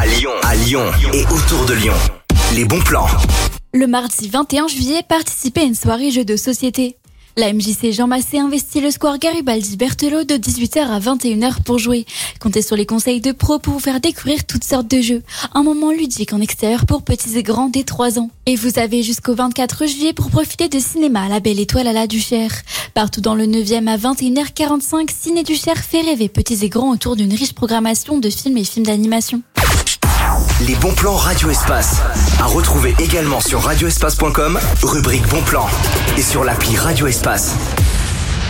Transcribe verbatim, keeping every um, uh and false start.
Lyon, à Lyon et autour de Lyon. Les bons plans. Le mardi vingt et un juillet, participez à une soirée jeux de société. La M J C Jean Massé investit le square Garibaldi Berthelot de dix-huit heures à vingt et une heures pour jouer. Comptez sur les conseils de pros pour vous faire découvrir toutes sortes de jeux. Un moment ludique en extérieur pour petits et grands dès trois ans. Et vous avez jusqu'au vingt-quatre juillet pour profiter de cinéma à la Belle Étoile à la Duchère. Partout dans le neuvième à vingt et une heures quarante-cinq, Ciné Duchère fait rêver petits et grands autour d'une riche programmation de films et films d'animation. Les bons plans Radio Espace. À retrouver également sur radio espace point com, rubrique bons plans. Et sur l'appli Radio Espace.